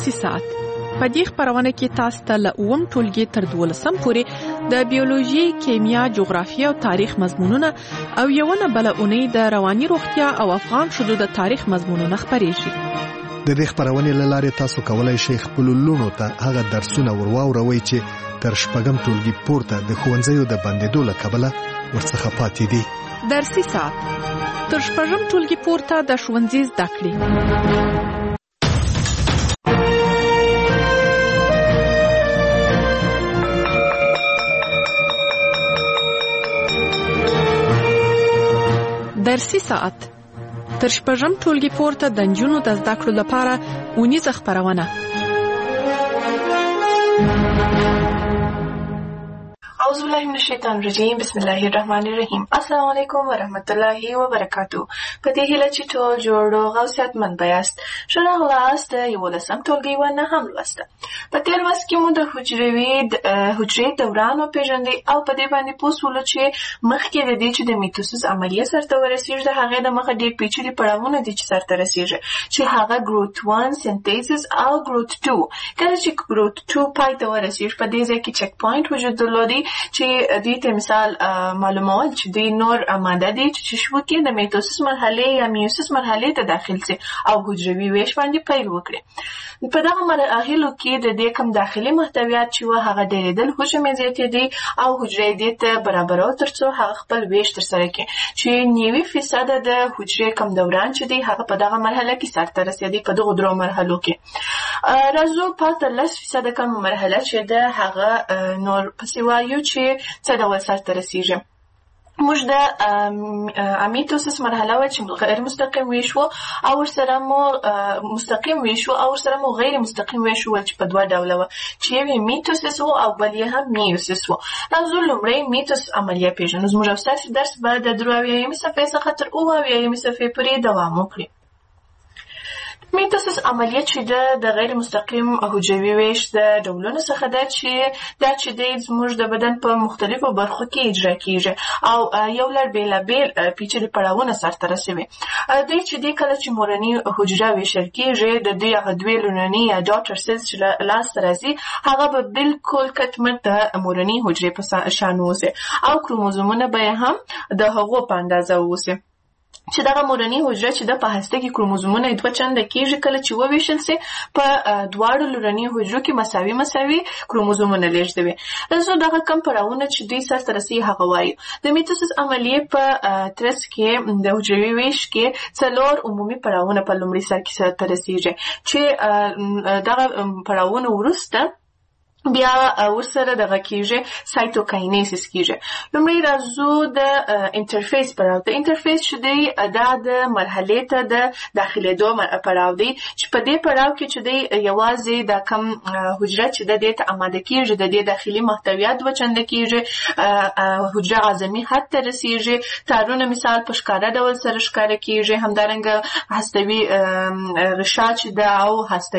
درسي ساعت. په دې خبرونه کې تاسو ته له 9م ټولګي تر 12م پورې د بیولوژي، کیمیا، جغرافیه او تاریخ مضمونونه او یوونه بل اونۍ د رواني روغتیا او افغان شذو د تاریخ مضمونونه خبرېږي. د دې خبرونې له لارې تاسو کولای شئ خپل لونو ته هغه درسونه ورواوروئ چې تر 8م ټولګي پورته د ښوونځیو د بندېدو له کبله ورڅخه پاتې دي. درسي ساعت تر 8م ټولګي پورته د ښوونځي زده کړې. درسي ساعت تر 8م ټولګي پورته د نجونو د زده کړو لپاره اونیزه خبرونه. اعوذ بالله من الشیطان الرجیم. بسم الله الرحمن الرحیم. السلام علیکم ورحمت الله وبرکاتو. په دې هیله چې ټول جوړ او صحتمند یاست. ښه راغلاست د 11م ټولګي ونه هم لوسته. په تیر وخت کې مو د حجرې دوران وپېژندې او په دې باندې پوه شولو چې مخکې د دې چې د میتوسیس عملیه سرته ورسېږي د هغې د مخه ډېر پیچلي پړاوونه دي چې سرته رسېږي چې هغه ګروت 1 سنتیسیس او ګروت 2. کله چې ګروت 2 پای ته ورسېږي په دې ځای کې چک پوینټ وجود درلودي چې دې ته مثال معلومول چې دې نور آماده دي چې شو کې د میتوسیس مرحله یا میوسیس مرحله ته داخل شي او حجروي ویش باندې پیل وکړي. په دغه مراحلو کې د دې کوم داخلي محتویات چې هغه ډېرېدل حجم زیاتېدي او حجرې دې ته برابرو ترڅو هغه خپل ویش ترسره کړي چې 90% د حجرې کوم دوران چې دی هغه په دغه مرحله کې سرته رسېدي. په دغه درو مرحلو کې راځو په 13% کوم مرحله چې د هغه نور پسې وایو چې څه ډول سرته رسېږي. موږ د امیتوسیس مرحله و چې غیر مستقیم ویش و او ورسره مو مستقیم ویش و او ورسره مو غیر مستقیم ویش و چې په دوه ډوله و چې یو میتوسیس و او بل یې هم میوسیس و. راځو لومړی میتوس عملیه پیژنو. زموږ ستاسو درس به د 83مې صفحې څخه تر 83مې صفحې پورې دوام وکړي. میتوسیس عملیه چې د غیر مستقیم حجروي ویش د ډولونو څخه ده چې زموږ د بدن په مختلفو برخو کې اجرا کیږي او یو لړ بیلابیل پیچلي پړاوونه سرته رسوي. دوی چې کله چې مورني حجره ویشل کیږي د دوی هغه دوی لومړني یا ډاټر سیلز چې لاسته راځي هغه به بالکل کټمټ د مورني حجرې په شان اوسي او کروموزومونه به هم د هغو په اندازه اوسي چې دغه مورني حجره چې د په هسته کې کروموزومونه دوه چنده کېږي کله چې وویشل سي په دواړو لومړني حجرو کې مساوي کروموزومونه لېږدوي. زه دغه کم پړاوونه چې دوی سرته رسي هغه وایو. د میتوسیس عملیې په ترڅ کې د حجروي ویش کې 4 عمومي پړاوونه په لومړي سر کې سرته رسېږي چې دغه پړاوونه وروسته بیا ورسره دغه کېږي سایتوکاینیسیس کېږي. لومړی راځو د انټرفیس پړاو. د انټرفیس چې دی دا د مرحلې ته د داخلېدو پړاو دی چې په دې پړاو کې چې دی یوازې د کم حجره چې د دې ته آماده کېږي د دې داخلي محتویات دوه چنده کېږي حجره عظمي حد ته رسېږي تارونه مثال په ښکاره ډول سره ښکاره کېږي همدارنګه هستوي غشا چې ده او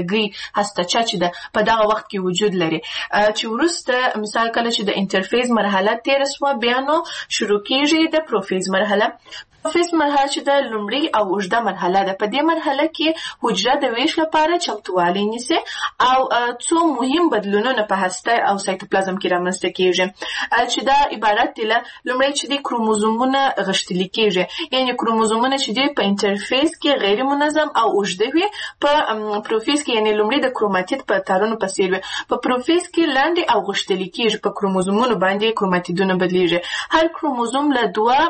هستچه چې ده په دغه وخت کې وجود لري چې وروسته مثال کله چې د انټرفیز مرحله تیر شوه بیا نو شروع کېږي د پروفیز مرحله. پروفیز مرحله چې د لومړی او اوږده مرحله ده. په دې مرحله کې حجره د ویش لپاره چمتووالی نیسي او څو مهم بدلونونه په هسته او سایتوپلازم کې رامنځته کېږي چې دا عبارت دی له لومړی چې د کروموزومونه غښتلي کېږي یعنې کروموزومونه چې دی په انټرفیز کې غیر منظم او اوږده وي په پروفیز کې یعنې لومړی د کروماتید په تارونو په څیر وي په پروفیز کې لاندې او غښتلي کېږي په کروموزومونو باندې کروماتیدونه بدلیږي. هر کروموزوم له دوه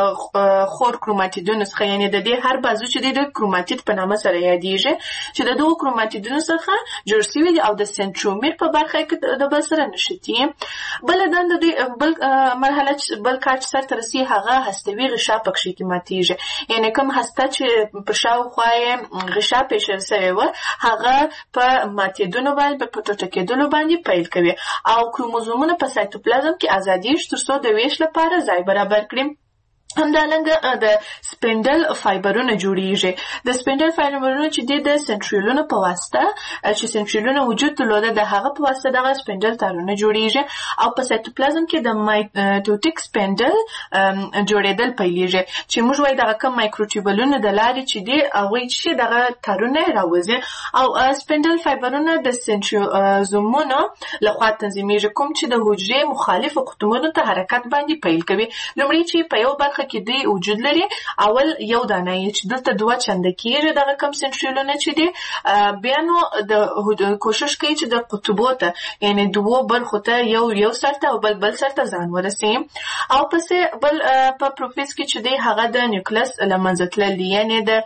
خور کروماتیدونو څخه یعنې د دې هر بازو چې د کروماتید په نامه سره یادېږي چې د دغو کروماتیدونو څخه جوړ شوي دي او د سنټرومیر په برخه کې د بل سره نښتي. بله دنده بل مرحله بل کار چې سرته رسي هغه هستوي غشا پکښې کې ماتېږي یعنې کوم هسته چې په شاوخوا یې غشا پېښل سوې وه هغه په ماتېدلو باندې په ټوټه کېدلو باندې پیل کوي او کروموزومونه په سایتوپلازم کې ازادېږي تر څو د ویش لپاره ځای برابر کړي. همدارنګه د سپینډل فایبرونه جوړیږي. د سپینډل فایبرونه چې د سنټریولونو په واسطه چې سنټریولونه وجود درلوده د هغه په واسطه دغه سپینډل تارونه جوړیږي او په سایتوپلازم کې د مایټوټیک سپینډل جوړېدل پیلېږي چې موږ وایي دغه کم مایکروټیوبلونه د لارې چې دي هغوی چې دغه تارونه راوځي او سپینډل فایبرونه د سنټریوزومونو لخوا تنظیمیږي کوم چې د حجرې مخالفو قطبونو ته حرکت باندې پیل کوي. لومړی چې په یو برخه کې دوی وجود لري اول یو دانه چې دلته دوه چنده کېږي دغه کم سنټریولونه چې دي بیا نو د کوشش کوي چې د قطبو ته یعنی دوه برخو ته یو سر ته او بل سر ته ځان ورسوي او پسې بل په پروفیس کې چې دی هغه د نیوکلس له منځه تلل دي یعنی د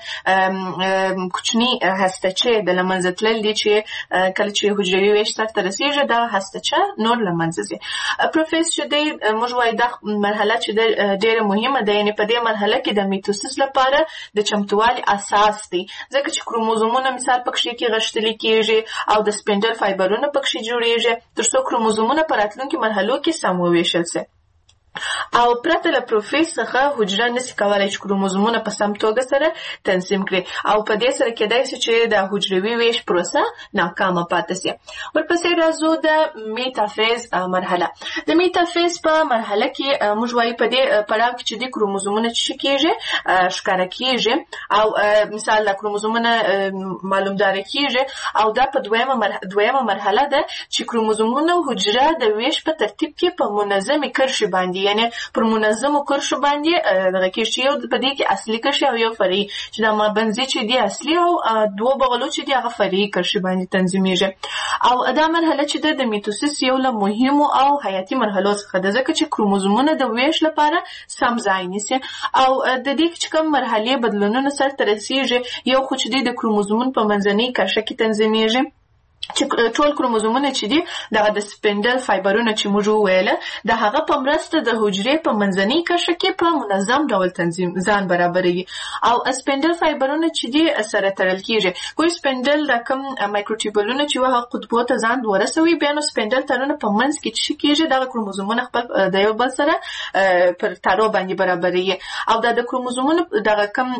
کوچني هستچه د له منځه تلل دي چې کله چې حجروي ویش سر ته رسېږي دا هستچه نور له منځه ځي. پروفیس چې دی موږ وایي دا مرحله چې ډېره مهمه ده یعنی په دې مرحله کې د میتوسیس لپاره د چمتووالي اساس دی ځکه چې کروموزومونه مثال پکښې کې غښتلي کېږي او د سپینډل فایبرونه پکښې جوړېږي تر څو کروموزومونه په راتلونکي مرحلو کې سم وویشل سي او پرته له پروفیس څخه حجره نشي کولای چې کروموزومونه په سم توګه سره تنظیم کړي او په دې سره کېدای شي چې د حجروي ویش پروسه ناکامه پاتې شي. ورپسې راځو د میټافیز مرحله. د میټافیز په مرحله کې موږ وایي په دې پړاو کې چې د کروموزومونه چې کېږي ښکاره کېږي او مثال د کروموزومونه معلومدار کېږي او دا په دویمه مرحله ده چې کروموزومونه حجره د ویش په ترتیب کې په منظمې کرښې باندې یعنی پر منظمو کرښو باندې دغه کې چې یو په دې کې اصلي کرښې او یو فرعي چې دا مابنځي چې دی اصلي او دوه بغلو چې دی هغه فرعي کرښې باندې تنظیمیږي او دا مرحله چې د میتوسیس یو له مهمو او حیاتي مرحلو څخه ده ځکه چې کروموزومونه د ویش لپاره سم ځای نیسي او د دې چې کوم مرحلې بدلونونه سرته رسیږي یو خو چې دی د کروموزومونو په منځنۍ کرښه کې تنظیمیږي چې ټول کروموزومونه چې دي دغه د سپینډل فایبرونه چې موږ وویله د هغه په مرسته د حجرې په منځنۍ کرښه کې په منظم ډول تنظیم ځان برابروي او سپینډل فایبرونه چې دي سره تړل کېږي کوم سپینډل د کوم مایکروټیوبلونه چې وه قطبو ته ځان ورسوي بیا نو سپینډل تارونه په منځ کې چې کېږي دغه کروموزومونه خپل د یو بل سره پر تارو باندې برابروي او د کروموزومونو دغه کوم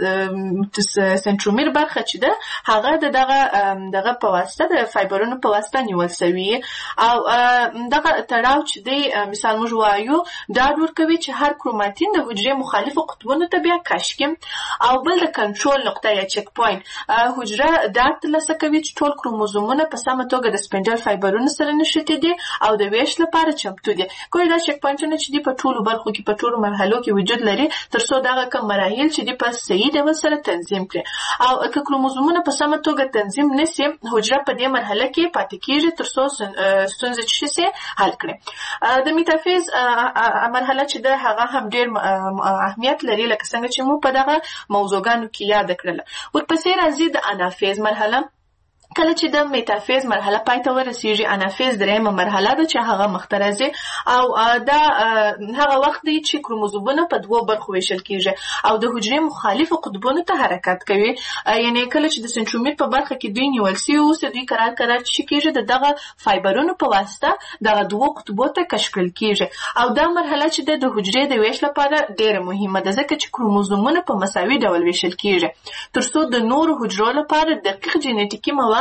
سنټرومیر برخه چې ده هغه دغه په واسطه د فایبرونو په واسطه نیول شوی او دغه تړاو چې دی مثال موږ وایو دا ورکوي چې هر کروماتین د حجرې مخالفو قطبونو ته بیا کشف کړي او بل د کنټرول نقطه یا چک پوینټ حجره دا ترلاسه کوي چې ټول کروموزومونه په سمه توګه د سپینډل فایبرونو سره نښتي دي او د ویش لپاره چمتو دي. کوم دا چک پوینټونه چې دی په ټولو برخو کې په ټولو مرحلو کې وجود لري تر څو دغه کوم مراحل چې دی په صحیح ډول سره تنظیم کړي او که کروموزومونه په سمه توګه تنظیم نشي حجره په دې مرحله کې پاتې کېږي تر څو ستونزې چې شي حل کړي. د میټافیز مرحله چې ده هغه هم ډېر اهمیت لري لکه څنګه چې مو په دغه موضوعګانو کې یاد کړله. ورپسې راځي د انافیز مرحله. کله چې د میټافیز مرحله پای ته ورسیږي انافیز درېیمه مرحله ده چې هغه مخته راځي او دا هغه وخت دی چې کروموزومونه په دوه برخو ویشل کېږي او د حجرې مخالفو قطبونو ته حرکت کوي یعنی کله چې د سنټرومیر په برخه کې دوی نیول سوي اوسه دوی قرار چې کېږي د دغه فایبرونو په واسطه دغه دوه قطبو ته کشف کړل کېږي او دا مرحله چې د حجرې د ویش لپاره ډېره مهمه ده ځکه چې کروموزومونه په مساوي ډول ویشل کېږي تر څو د نورو حجرو لپاره دقیق جینیټیکي مواد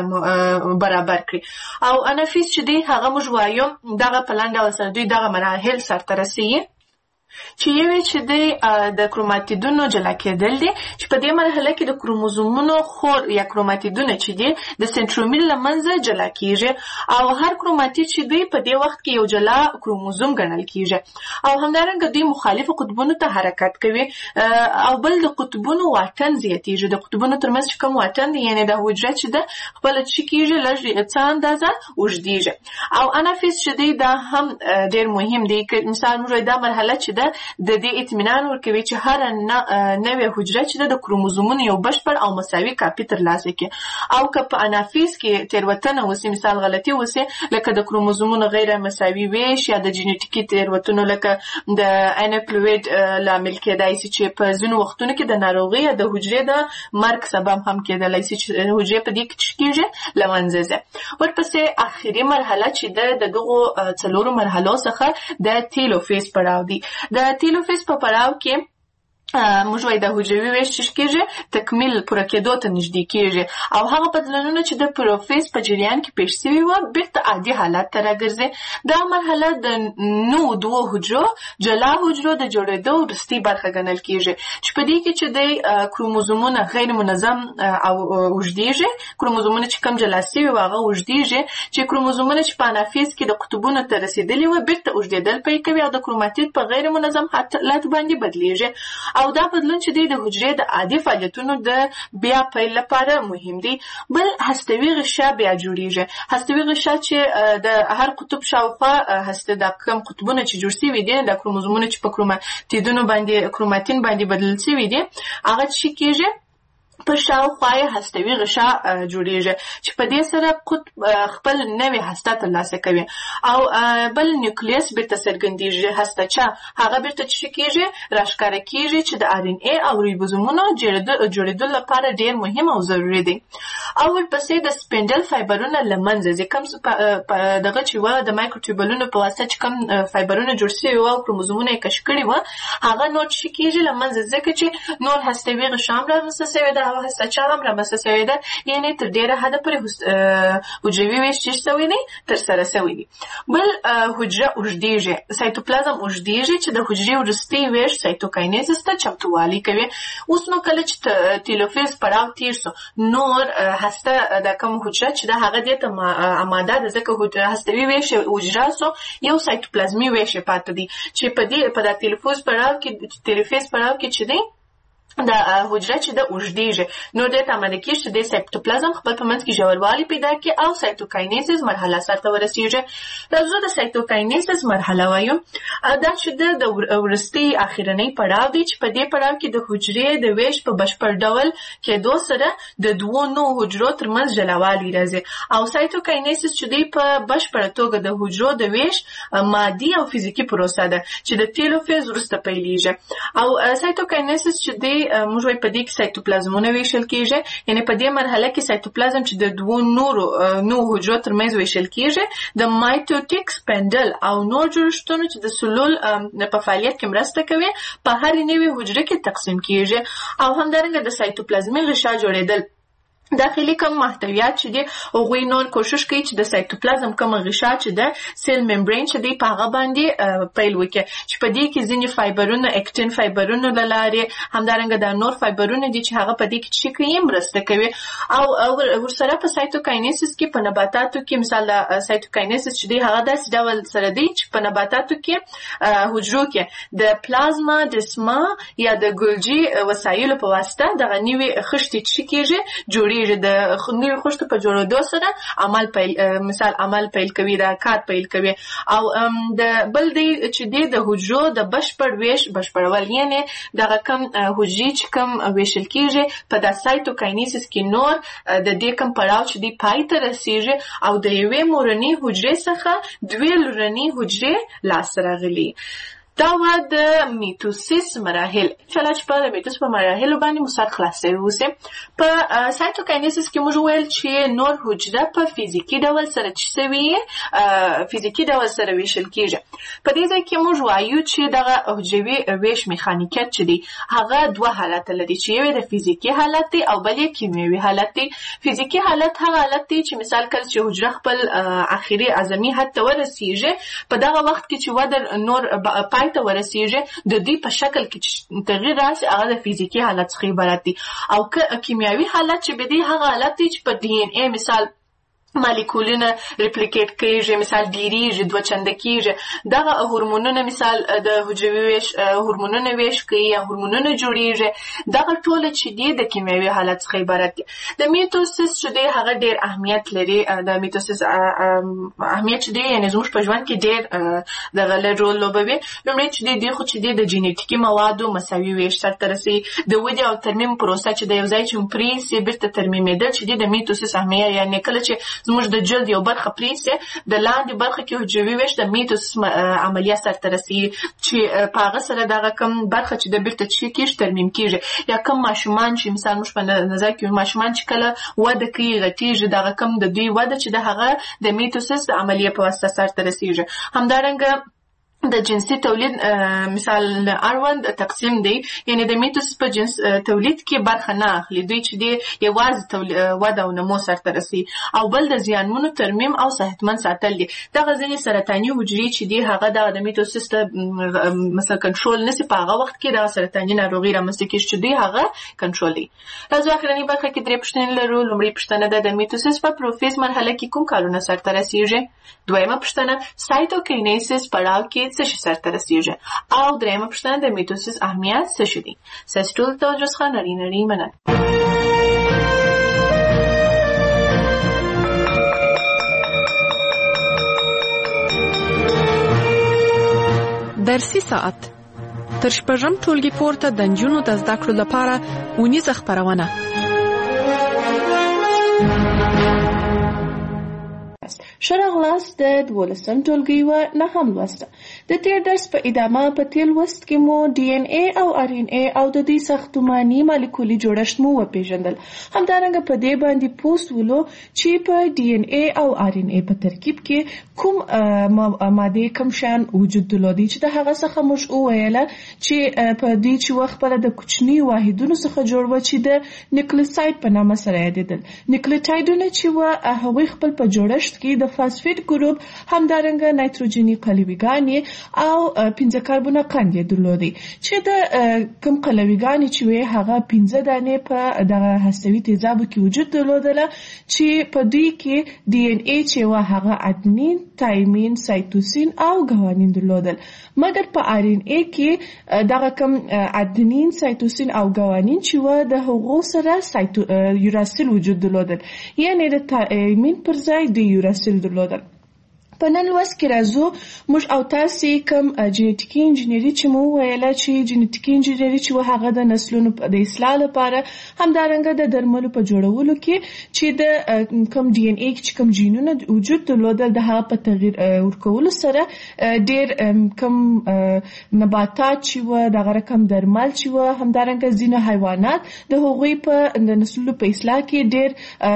برابر کړي او انافیز چې دی هغه موږ وایو دغه په لاندې ډول سره دوی دغه مراحل سرته رسوي چې یوې چې د کروماتیدونو جلا کېدل دي چې په دې مرحله کې د کروموزومونو خور یا کروماتیدونه چې دي د سنټرومیر له منځه جلا کېږي او هر کروماتید چې دوی په دې وخت کې یو جلا کروموزوم ګڼل کېږي او همدارنګه دوی مخالفو قطبونو ته حرکت کوي او بل د قطبونو واټن زیاتېږي د قطبونو ترمنځ چې کوم واټن دی یعنې د حجره چې ده خپله چې کېږي لږ څه اندازه اوږدېږي او انافیز چې دی دا هم ډېر مهم دی مثال موږ دا مرحله چې ده د دې اطمینان ورکوي چې هر نوې حجره چې د کروموزومونو یو بشپړ او مساوي کاپي ترلاسه کړي او که په انافیز کې تېروتنه وسي مثال غلطي وسي لکه د کروموزومونو غیر مساوي ویش یا د جینیټیکي تېروتنو لکه د انپلویډ لامل کېدای شي چې په ځینو وختونو کې د ناروغۍ یا د حجرې د مرګ سبب هم کېدلی شي چې حجرې په دې کې کېږي له منځه ځي. ورپسې اخري مرحله چې د دغو څلورو مرحلو څخه د تیلوفیز پړاو دی. د تیلوفیز په پړاو کې موږ وایو د حجروي ویش چې کېږي تکمیل پوره کېدو ته نږدې کېږي او هغه بدلونونه چې د پروفیز په جریان کې پیښ شوي وه بیرته عادي حالت ته راګرځي. دا مرحله د نوو دوو حجرو جلا حجرو د جوړېدو وروستۍ برخه ګڼل کېږي چې په دې کې چې د کروموزومونه غیر منظم او اوږدېږي. کروموزومونه چې کم جلا شوي وو هغه اوږدېږي چې کروموزومونه چې په انافیز کې د قطبونو ته رسېدلي وه بیرته اوږدېدل پیل کوي او د کروماتید په غیر منظم حالت باندې بدلېږي او دا بدلون چې دی د حجرې د عادي فعالیتونو د بیا پیل لپاره مهم دی. بل هستوي غشا بیا جوړیږي. هستوي غشا چې د هر قطب شاوخوا هسته د کم قطبونه چې جوړ شوي دي د کروموزومونه چې په کروماتین باندې بدل شوي دي هغه چې کېږي په شاوخوا یې هستوي غشا جوړیږي چې په دې سره قطب خپل نوې هسته ترلاسه کوي او بل نیوکلیس بیرته څرګندېږي. هستهچه هغه بیرته چې کېږي راښکاره کېږي چې د آر ان ای او ریبوزومونو جوړېدو لپاره ډېر مهم او ضروري دی. او ورپسې د سپینډل فایبرونه له منځه ځي. کوم دغه چې وه د مایکروټیوبلونو په واسطه چې کوم فایبرونه جوړ شوي وه او کروموزومونه یې کش کړي وه هغه نور چې کېږي له منځه ځکه چې نور هستوي غشا هم رامنځته شوې ده او هستهچه هم رامنځته شوې ده یعنې تر ډېره حده پورې حجروي ویش چې شوی دی ترسره شوی دی. بل حجره اوږدېږي. سایتوپلازم اوږدېږي چې د حجرې وروستی ویش سایتوکاینیزس ته چمتووالی کوي. اوس نو کله چې تیلوفیز پړاو تیر سو نور هسته د کوم حجره چې د هغه دې ته آماده ده ځکه هستوي ویش حجره سو یو سایتوپلازمي ویش پاتې دی چې په د تیلوفیز پړاو کې چې دی د حجره چې د اوږدېږي نو دې ته آماده کېږي چې د سایتوپلازم خپل په منځ کې ژوروالی پیدا کړي او سایتوکاینیزس مرحله سرته ورسېږي. راځو د سایتوکاینیزس مرحله وایو. دا چې د وروستي اخرنۍ پړاو دی چې په دې پړاو کې د حجرې د ویش په بشپړ ډول کېدو سره د دوو نوو حجرو ترمنځ جلاوالی راځي او سایتوکاینیزس چې دی په بشپړه توګه د حجرو د ویش مادي او فزیکي پروسه ده چې د تیلوفیز وروسته پیلېږي او سایتوکاینیزس چې دی موږ وایو په دې کې سایتوپلازمونه ویشل کېږي. یعنې په دې مرحله کې سایتوپلازم چې د دوو نوو حجرو ترمنځ ویشل کېږي د مایټوټیک سپینډل او نور جوړښتونو چې د سلول په فعالیت کې مرسته کوي په هرې نوې حجره کې تقسیم کېږي او همدارنګه د سایتوپلازمي غشا جوړېدل داخلي کم محتویات چې دي هغوی نور کوشش کوي چې د سایتوپلازم کم غشا چې ده سیل ممبرین چې دی په هغه باندې پیل وکړي چې په دې کې ځینې فایبرونه اکټین فایبرونه له لارې همدارنګه دا نور فایبرونه دي چې هغه په دې کې چې کوي مرسته کوي او ورسره په سایتوکاینیسس کې په نباتاتو کې مثال سایتوکاینیسس چې دی هغه داسې ډول سره دی چې په نباتاتو کې حجرو کې د پلازما دسما یا د ګولجي وسایلو په واسطه دغه نوې خښتې چې کېږي جوړېږي د نوې خښتو په جوړېدو سره عمل پیل کوي دا کار پیل کوي او د بل دی چې دی د حجرو د بشپړ ویش بشپړول یعنې دغه کم حجرې چې کم ویشل کېږي په د سایتوکاینیسس کې نور د دې کم پړاو چې دی پای ته رسېږي او د یوې مورنۍ حجرې څخه دوې لورنۍ حجرې لاسته راغلي. دا و د میتوسیس مراحل. انشاءالله چې په میتوسیس په مراحلو باندې مو سر خلاص شوی اوسې. په سایتوکاینیسس کې موږ ویل چې نور حجره په فزیکي ډول سره چې سوي فزیکي ډول سره ویشل کېږي. په دې ځای کې موږ وایو چې دغه حجروي ویش میخانیکیت چې دی هغه دوه حالت لري چې یو د فزیکي حالت دی او بل یې کیمیاوي حالت دی. فزیکي حالت هغه حالت دی چې مثال کله چې حجره خپل اخري اعظمي حد ته ورسېږي په دغه وخت کې چې وده نور ته ورسېږي د دې په شکل کې تغییر راشي هغه د فزیکي حالت څخه عبارت دی او کیمیاوي حالت چې به دی هغه حالت دی چې په ډي ان اي مثال مالیکولونه ریپلیکیټ کېږي مثال ډیریږي دوه چنده کېږي دغه هورمونونه مثال د حجروي ویش هورمونونه ویش کوي یا هورمونونه جوړېږي دغه ټوله چې دی د کیمیاوي حالت څخه عبارت دی. د میتوسیس چې دی هغه ډېر اهمیت لري. د میتوسیس اهمیت چې دی یعنې زموږ په ژوند کې ډېر دغه رول لوبوي. لومړی چې دی خو چې دی د جینیټیکي موادو مساوي ویش سرته رسوي. د ودې او ترمیم پروسه چې د یو ځای چې پرېږدي بېرته ترمیمېدل چې دی د میتوسیس اهمیت یعنې کله چې زموږ د جلد یو برخه پرېږدي د لاندې برخه کې حجروي ویش د میتوسیس عملیه سرته رسوي چې په هغه سره دغه کم برخه چې د بېرته چې کېږي ترمیم کېږي. یا کم ماشومان چې مثال موږ په نظر کې ماشومان چې کله وده کوي غټېږي دغه کم د دوی وده چې د هغه د میتوسیس د عملیه په واسطه سرته رسېږي. همدارنګه د جنسي تولید مثال اړوند تقسیم دی، یعنی د میتوسیس په جنس تولید کې برخه نه اخلي. دوی چې دی یوازې وده او نمو سرته رسي، او بل د زیانمنو ترمیم او صحتمند ساتل دي. دغه ځینې سرطاني حجرې چې دی هغه د میتوسیس مثلا کنټرول نشي، په هغه وخت کې د سرطاني ناروغي رامنځته کېږي چې دی هغه کنټرول دي. راځو اخرنۍ برخه کې درې پوښتنې لرو. لومړۍ پوښتنه ده د میتوسیس په پروفیز مرحله کې کوم کارونه سرته رسیږي؟ دویمه پوښتنه سایتوکینیسیس پړاو کې څه شي سرته رسیږي؟ او دریمه پوښتنه د میتوسیس اهمیت څه شي دی؟ ستاسو ټولو توجه څخه نړۍ مننه. درسي ساعت تر شپږم ټولګي پورته د نجونو د زده کړو لپاره اونیزه خپرونه. شرغلاس د 12م ټولګي و نهم لوسته. د تیر درس په ادامه په تیر لوست کې مو ډي ان اي او ار ان اي او د دې ساختماني مالیکولي جوړښت مو وپیژندل. همدارنګه په دې باندې پوسټ ولو چې په ډي ان اي او ار ان اي په ترکیب کې کوم ماده کوم شان وجود درلودي چې د هغه څخه موږ وویل چې په دې چې وخت په د کوچني واحدونو څخه جوړ و چې د نیوکلیوساید په نامه سره یادېدل. نیوکلیوټایډونه چې و هغوی خپل په جوړښت کې د فاسفیټ ګروپ، همدارنګه نایتروجني قلویګانې او 15 کاربونه قند درلودي چې د کوم قلویګانې چې وي هغه 15 دانې په دغه هستوي تیزابو کې وجود درلودله چې په دوی کې ډي ان اي چې و هغه ادنین، تایمین، سایتوسین او ګوانین درلودل. مګر په ار ان اي کې دغه کوم ادنین، سایتوسین او ګوانین چې و د هغو سره یوراسیل وجود درلودل، یعنی د تایمین پر ځای د یوراسیل درلودل. په نن لوست کې راځو موږ او تاسو کوم جینټیکي انجینری چې مو ویل چې جینټیکي انجینری چې هغه د نسلونو د اصلاح لپاره، همدارنګه د درملو په جوړولو کې چې د کوم ډي ان اي چې کوم جینونه وجود درلودل د هغه په تغییر ورکولو سره ډېر کم نباتات چې و دغه رقم درمل چې و همدارنګه ځینې حیوانات د هغوی په د نسلونو په اصلاح کې ډېر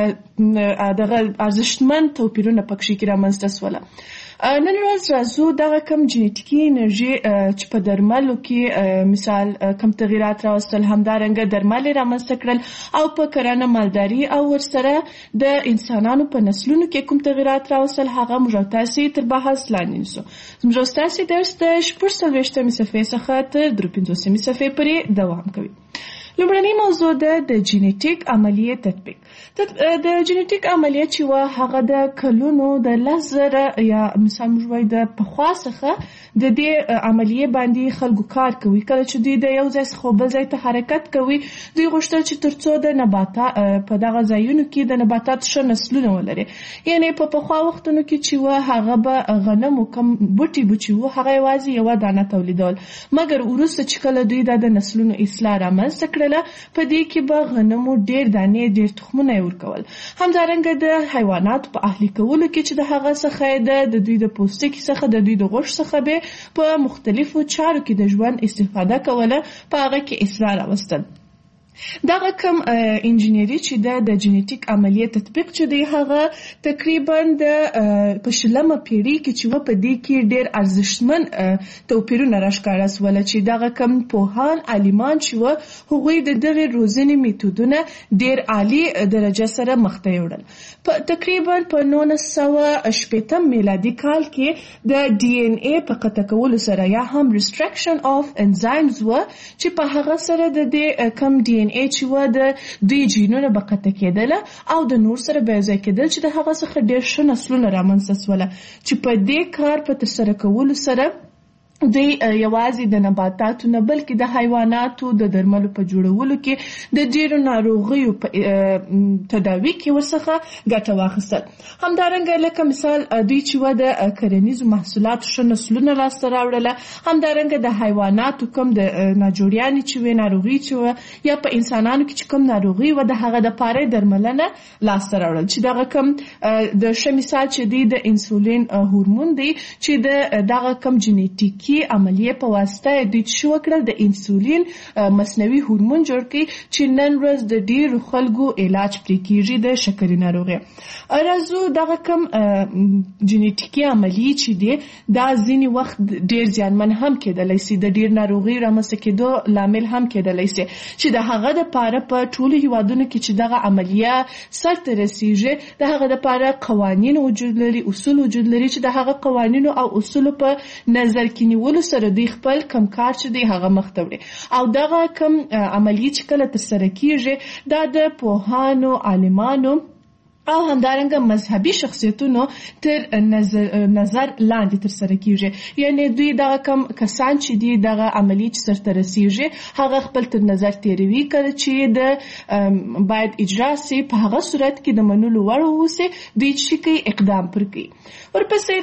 دغه ارزښتمن توپیرونه پکې کې رامنځته شول. نن ورځ راځو دغه کم جینټیکي انرژي چې په درملو کې مثال کم تغیرات راوستل، همدارنګه درمل رامنځته کړل او په کرنه مالداري او ورسره د انسانانو په نسلونو کې کوم تغیرات راوستل هغه موږ تاسو تر بحث لاندې نیسو. موږ تاسو درس د 14 صفحې څخه تر 53 صفحې پورې دوام کوي. لومړنۍ موضوع ده د جینټیک عملیې تطبیق. د جینټیک عملیه چې و هغه د کلونو د لزره یا مثال موږ وایو د پخوا څخه د دې عملیې باندې خلکو کار کوي. کله چې دوی د یو ځای څخه بل ځای ته حرکت کوي، دوی غوښتل چې ترڅو د نباتات په دغه ځایونو کې د نباتات ښه نسلونه ولري. یعنی په پخوا وختونو کې چې و هغه به غنم او کم بوټي بچي و هغه یوازې یو دانه تولیدول، مګر وروسته چې کله دوی د نسلونو اصلاح رامنځته کړل په دې کې به غنمو ډېر دانې ډېر تخمونه ورکول. همدارنګه د حیواناتو په اهلي کولو کې چې د هغه څخه د دوی د پوستکي څخه د دوی د غوښ څخه به په مختلفو چارو کې د ژوند استفاده کوله، په هغه کې اصلاح راوستل. دغه کوم انجینری چې د جینټیک عملیې تطبیق چې دی هغه تقریبا د په شلمه پیړۍ کې چې په دې کې ډېر ارزښتمن توپیرونه راښکاره سول چې دغه کوم پوهان عالمان چې هغوی د دغه روزنې میتودونه ډېر عالی درجه سره مخ ته یوړل. تقریبا په 1980 میلادي کال کې د ډي ان اي په قطع کولو سره یا هم ریسټرکشن اف انزایمز و چې په هغه سره د دې کم ډي ان اي چې و د دوی جینونه به قطع کېدله او د نور سره به ځای کېدل چې د هغه څخه ډېر ښه نسلونه رامنځته سوله چې په دې کار په ترسره کولو سره دوی یوازې د نباتاتو نه بلکې د حیواناتو د درملو په جوړولو کې د ډېرو ناروغیو په تداوی کې ورڅخه ګټه واخیستل. همدارنګه لکه مثال دوی چې د کرنیزو محصولاتو ښه نسلونه لاسته راوړله، همدارنګه د حیواناتو کوم د ناجوړیانې چې وې ناروغي چې وه یا په انسانانو کې چې کوم ناروغي وه د هغه دپاره درملنه لاسته راوړل چې دغه کوم د ښه مثال چې دی د انسولین هورمون دی چې دغه کوم جینټیکي جینیټیکي عملیې په واسطه دوی شو کړل د انسولین مصنوعي هورمون جوړ کړي چې نن ورځ د ډېرو خلکو علاج پرې کیږي د شکرې ناروغۍ. راځو دغه کوم جینیټیکي عملیې چې دي دا ځینې وخت ډېر زیانمن هم کېدلی سي، د ډېر ناروغیو رامنځته کېدو لامل هم کېدلی سي چې د هغه دپاره په ټولو هیوادونو کې چې دغه عملیه سرته رسیږي د هغه دپاره قوانین وجود لري، اصول وجود لري چې د هغه قوانینو او اصولو په نظر کې نیولو سره دوی خپل کم کار چې دی هغه مخته وړي. او دغه کم عملیې چې کله ترسره کیږي دا د پوهانو، عالمانو او همدارنګه مذهبي شخصیتونو تر نظر لاندې ترسره کیږي. یعنی دوی دغه کم کسان چې دي دغه عملی چې سرته رسیږي هغه خپل تر نظر تیروي کله چې د باید اجرا سي په هغه صورت کې د منلو وړ اوسي دوی چې کوي اقدام پر کوي. ورپسې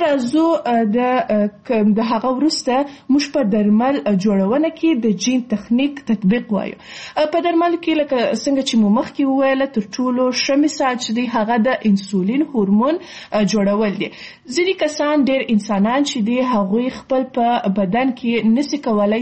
راځو د هغه وروسته موږ په درمل جوړونه کې د جین تخنیک تطبیق وایو. په درمل کې لکه څنګه چې مو مخکې وویله تر ټولو ښه مثال چې دی هغه د انسولین هورمون جوړول دي. ځینې کسان ډېر انسانان چې دي هغوی خپل په بدن کې نسي کولای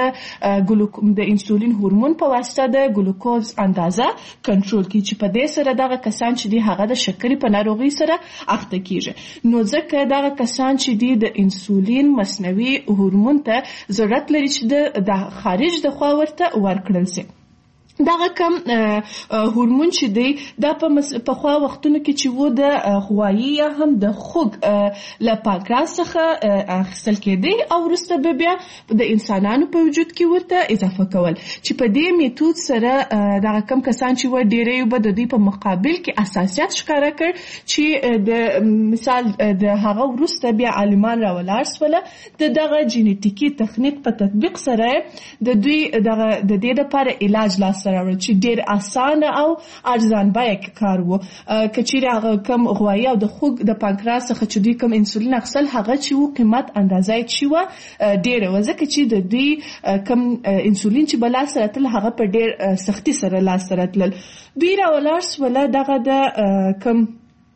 چې د انسولین هورمون په واسطه د ګلوکوز اندازه کنټرول کړي چې په دې سره دغه کسان چې دي هغه د شکرې په ناروغۍ سره اخته کیږي. نو ځکه دغه کسان چې دي د انسولین مصنوعي هورمون ته ضرورت لري چې د خارج د خوا ورته ورکړل شي. دغه کم هورمون چې دی دا په خوا وختونو کې چې وو د غوایي یا هم د خوږ له پانکراس څخه اخیستل کېدی او وروسته به بیا د انسانانو په وجود کې ورته اضافه کول چې په دې میتود سره دغه کم کسان چې و ډېری به د دوی په مقابل کې اساسیت ښکاره کړ چې د مثال د هغه وروسته بیا عالمان راولاړ سوله دغه جینیټیکي تخنیک په تطبیق سره د دوی د دې لپاره علاج لاس سره چې ډېر اسانه او ارزان بیه کار وو. که چیرې هغه کم غوایي او د خوږ د پانکراس څخه چې دوی کم انسولین اخیستل هغه چې وو قیمت اندازه یې چې وه ډېره وه ځکه چې د دوی کم انسولین چې به لاسته راتلل هغه په ډېر سختي سره لاسته راتلل. دوی راولاړ سوله دغه د کم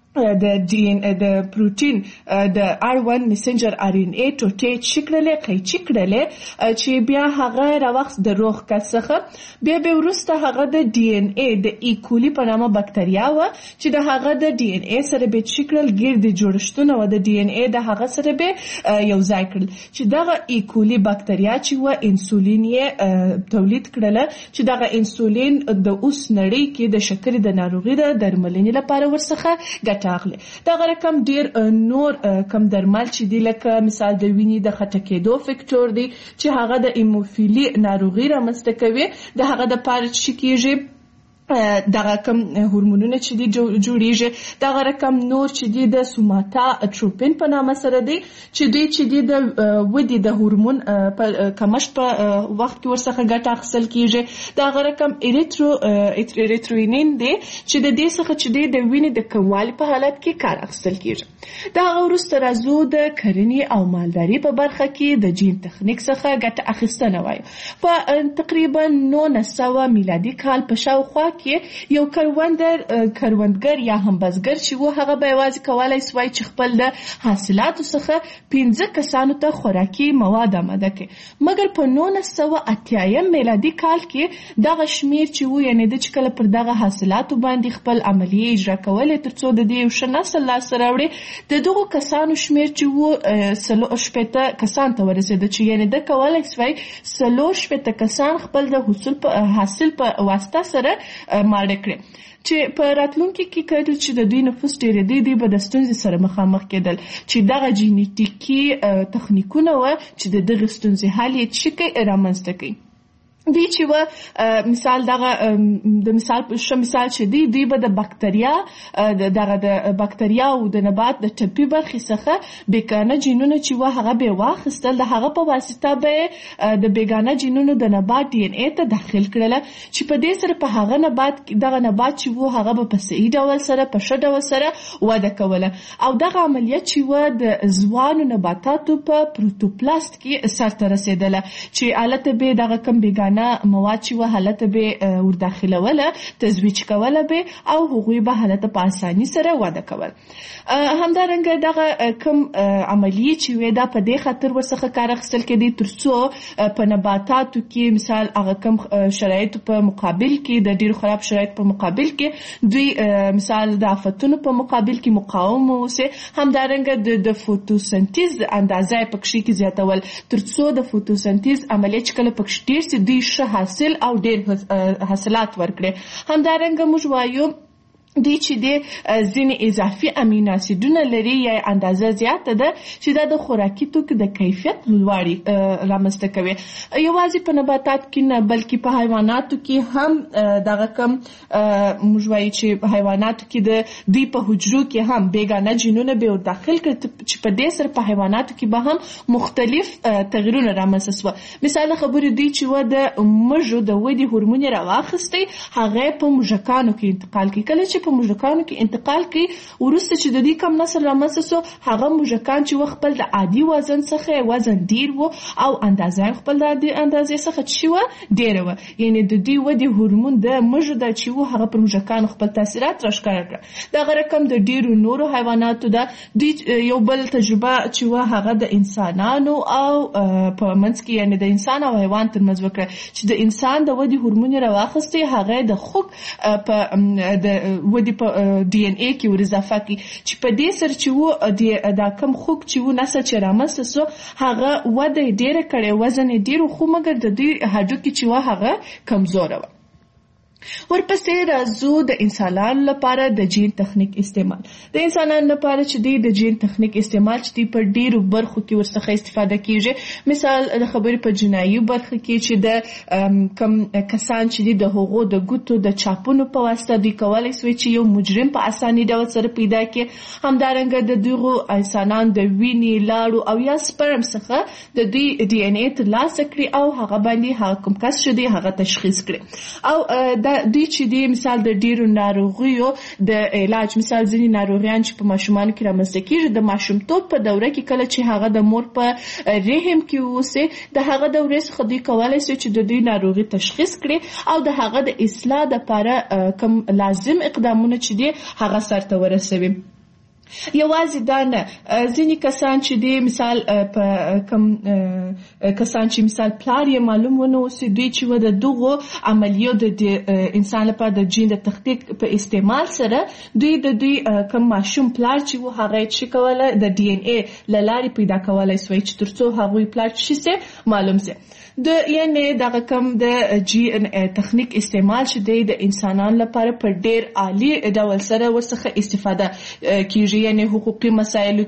د پروتین د R1 messenger RNA ټوټې قیچي کړلې چې بیا هغه راوخت د روغ کس څخه بیا به وروسته هغه د DNA د ایکولی په نامه بکتریا وه چې د هغه د DNA سره به کړل ګردې جوړښتونه وه د DNA د هغه سره به یو ځای کړل چې دغه ایکولی بکتریا چې وه انسولین یې تولید کړله چې دغه انسولین د اوس نړۍ کې د شکرې د ناروغۍ د درملنې لپاره ورڅخه دغه رقم ډیر نور کم درمل چې دی لکه مثال د وینې د خټه کېدو فکټور دی چې هغه د ایموفیلي ناروغي رامنځته کوي د هغه د پاره چې کیږي دغه کم هورمونونه چې دي جوړیږي. دغه رقم نور چې دي د سوماتا ټروپین په نامه سره دی چې دوی چې دي د ودې د هورمون په کمښت په وخت کې ورڅخه ګټه اخیستل کیږي. دغه رقم اریتروینین دی چې د دې څخه چې دی د وینې د کموالي په حالت کې کار اخیستل کیږي. دغه وروسته راځو د کرنې او مالداري په برخه کې د جین تخنیک څخه ګټه اخیستنه وایو. په تقریبا 1900 میلادي کال په شاوخوا کې یو کروندګر یا هم بزګر چې و هغه به یوازې کولای سوای چې خپل د حاصلاتو څخه 15 کسانو ته خوراکي مواد آماده کړي. مګر په 1980 میلادي کال کې دغه شمیر چې و یعنی د چې کله پر دغه حاصلاتو باندې خپل عملیه اجرا کولې ترڅو د دې یو ښه نسل لاسته راوړي د دغو کسانو شمیر چې و 30 کسان ته ورسېده چې یعنی د کولای سوای 30 کسان خپل د حاصل په واسطه سره ماړه کړي چې په راتلونکي کې کله چې د دوی نفوس ډېرېدی دوی به د ستونزې سره مخامخ کېدل چې دغه جینیټیکي تخنیکونه وه چې د دغه ستونزې حل یې څه رامنځته کوي. دوی چې و مثال دغه د مثال چې دوی به د بکتریا دغه د بکتریا او د نبات د ټپي برخې څخه بیگانه جینونه چې و هغه به واخیستل د هغه په واسطه به د بیگانه جینونو د نبات DNA ته داخل کړل چې په دې سره په هغه نبات دغه نبات چې و هغه به په صحیح ډول سره په ښه ډول سره وده کوله او دغه عملیه چې و د ځوانو نباتاتو په پروتوپلاست کې سرته رسېدله چې البته به دغه کم بیگانه نامناسبانه مواد چې هلته به ورداخلوله تزویج کوله به او هغوی به هلته په اساني سره واده کول. همدارنګه دغه کم عملیې چې دا په دې خاطر ورڅخه کار اخیستل کېدی ترڅو په نباتاتو کې مثال هغه کم شرایط په مقابل کې د ډیرو خراب شرایط په مقابل کې دوی مثال د آفتونو په مقابل کې مقاوم اوسي. همدارنګه د فوتوسنتیز اندازه پکې کې زیاتول ترڅو د فوتوسنتیز عملیه چې کله پکې ډیر سي دوی ښه حاصل او ډیر حاصلات ورکړي. همدارنګه موږ وایو دی چې د ځینې اضافي امینو اسیدونه لري یا اندازه زیاته ده چې دا د خوراکي توکو د کیفیت لوړوالي رامنځته کوي. یوازې په نباتات کې نه بلکې په حیواناتو کې هم دغه کم موږ وایو چې په حیواناتو کې د دوی په حجرو کې هم بیګانه جینونه به داخل کړي چې په دې سره په حیواناتو کې به هم مختلف تغیرونه رامنځته شوه. مثال خبرې دی چې و د مږو د ودې هورمون راواخیستی هغه په موږکانو کې انتقال کوي. کله چې په موږکانو کې انتقال کوي وروسته چې د دې کم نسل رامنځته شو هغه موږکان چې خپل د عادي وزن څخه وزن ډیر و او اندازه خپل د عادي اندازې څخه چې و ډیره و. یعنی د دې ودې هورمون د مږو د چې و هغه پر موږکانو خپل تاثیرات راښکاره کړل. دغه رقم د ډیرو نورو حیواناتو د یو بل تجربه چې و هغه د انسانانو او په منځ کې یعنی د انسان او حیوان ترمنځ وکړه چې د انسان د ودې هورمون راواخیستی هغه د خوک په د ودی په ډي ان اي کې ور اضافه کی چې په دې سر چې و دا کم خوک چې و نسل چې رامنځته سو هغه وده ډیره کړي وزن ډیر خو مګر د دې هډوکي چې و هغه کمزور و. ورپسې راځو د انسانانو لپاره د جین تخنیک استعمال. د انسانانو لپاره چې د جین تخنیک استعمال چې په ډیرو برخو کې ورڅخه استفاده کیږي. مثال د خبرې په جنایي برخه کې چې د کم کسان چې د هغو د ګوتو د چاپونو په واسطه دوی کولای شي چې یو مجرم په اساني ډول سره پیدا کړي. همدارنګه د دغو انسانانو د وینې لاړو او یا سپرم څخه د دوی ډي ان اي ترلاسه کړي او هغه باندې هغه کوم کس چې دی هغه تشخیص کړي. او دوی چې دی مثال د ډیرو ناروغیو د علاج مثال ځینې ناروغیان چې په ماشومانو کې رامنځته کیږي د ماشومتوب په دوره کې کله چې هغه د مور په رحم کې اوسي د هغه دورې څخه دوی کولای شي چې د دوی ناروغي تشخیص کړي او د هغه د اصلاح لپاره کوم لازم اقدامونه چې دی هغه سرته ورسوي. یوازې دا نه ځینې کسان چې دی مثال په کم کسان چې مثال پلار یې معلوم ونه اوسي دوی چې و د دغو عملیو د انسان لپاره د جین د تخنیک په استعمال سره دوی کم ماشوم پلار چې و هغه چې کوله د ډي ان اي لارې پیدا کولای شي چې ترڅو هغوی پلار چې سي معلوم سي. د یعنی دغه کم د جین تخنیک استعمال چې د انسانانو لپاره په ډیر عالی ډول سره ورڅخه استفاده کیږي. یعنی حقوقي مسایلو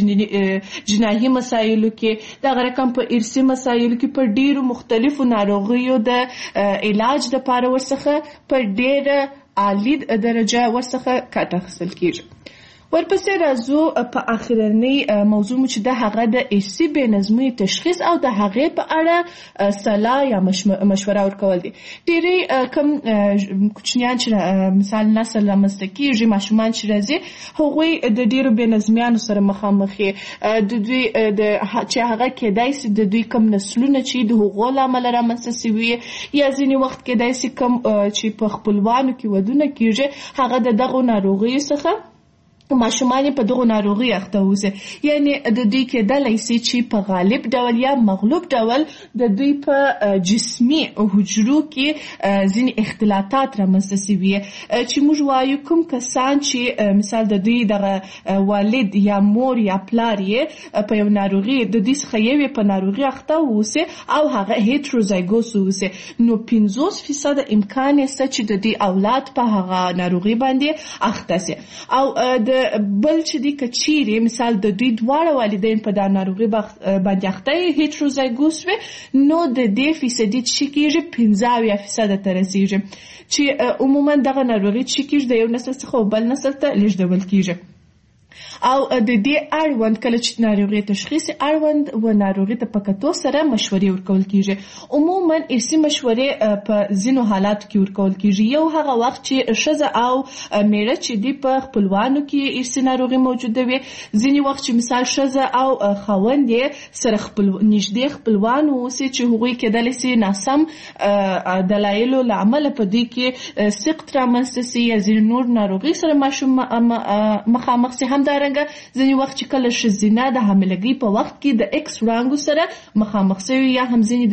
کې جنایي مسایلو کې دغه رقم په ارثي مسایلو کې په ډیرو مختلفو ناروغیو د علاج لپاره ورڅخه په ډیره عالی درجه ورڅخه کار اخیستل کیږي. ورپسې راځو په اخرنی موضوع چې د هغه د ارثي بې نظمۍ تشخیص او د هغې په اړه صلاح یا مشوره ورکول دي. ډېری کم کوچنیان چې مثال نسل رامنځته کېږي ماشومان چې راځي هغوی د ډېرو بې نظمیانو سره مخامخ د دوی چې هغه کېدای شي د دوی کم نسلونه چې د هغو له امله رامنځته شوي یا ځینې وخت کېدای شي کم چې په خپلوانو کې ودونه کېږي هغه د دغو ناروغیو څخه ماشومان په دغه ناروغي اخته اوسي. یعنی د دوی کېدلای شي چې په غالب ډول یا مغلوب ډول د دوی په جسمي حجرو کې ځینې اختلاطات رامنځته شوي چې موږ وایو کوم کسان چې مثال د دوی دغه والد یا مور یا پلار یې په یو ناروغي د دوی څخه یو په ناروغي اخته اوسي او هغه هیټروزایګوس اوسي نو 50% امکان شته چې د دوی اولاد په هغه ناروغي باندې اخته شي. او د بل چې دی کچيري مثال د دوی دواړه والدین په دا ناروغي باندې اخته هیټروزایګوس وي نو د دې فیصدي چې کېږي 15% ته رسیږي چې عموما دغه ناروغي چې کېږي د یو نسل څخه بل نسل ته لیږدول کېږي. او د دې اړوند کله چې ناروغي تشخیص اړوند و ناروغي ته په کتو سره مشورې ورکول کیږي. عموما ارثي مشورې په ځینو حالاتو کې ورکول کیږي. یو هغه وخت چې ښځه او میړه چې دی په خپلوانو کې ارثي ناروغي موجوده وي. ځینې وخت چې مثال ښځه او خاوند یې سره نږدې خپلوان اوسي چې هغوی کېدلی سي ناسم دلایلو له امله په دې کې سقط رامنځته سي یا ځینې نور ناروغي سره ماشوم مخامخ سي. همدارنګه ځینې وخت چې کله ښځینه د حاملګۍ په وخت کې د ایکس وړانګو سره مخامخ سوي یا هم ځینې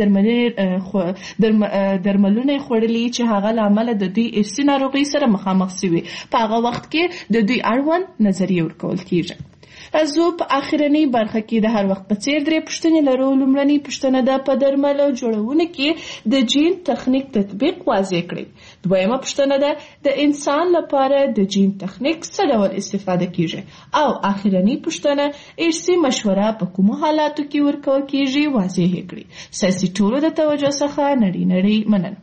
درملونه یې خوړلي چې هغه له امله د دوی ارثي ناروغۍ سره مخامخ سوي. په هغه وخت کې د دوی اړوند نظریې ورکول کیږي. زه په آخرنۍ برخه کې د هر وخت په څیر 3 پوښتنې لرو. لومړنۍ پوښتنه ده په درملو جوړونه کې د جین تخنیک تطبیق واضح کړئ. دویمه پوښتنه ده د انسان لپاره د جین تخنیک څه ډول استفاده کیږي. او آخرنۍ پوښتنه ارثي مشوره په کومو حالاتو کې ورکول کیږي واضح کړئ. ساسي ټولو د توجه څخه نړۍ مننه.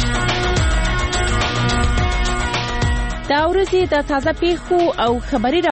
دا ورځې د تازه پیښو او خبري